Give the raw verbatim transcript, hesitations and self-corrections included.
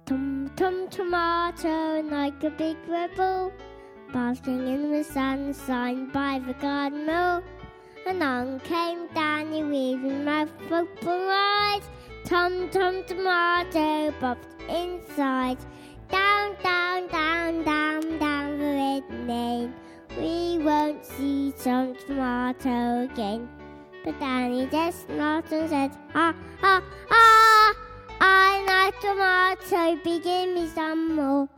Tum tum tomato like a big rebel, basking in the sunshine by the garden mill. And on came Danny with his mouth open wide. Tum tum tomato bobbed inside. Down, down, down, down, down the red lane. We won't see Tom Tomato again. But Danny just laughed and said, ha, ha, ha! I like tomato, begin me some more.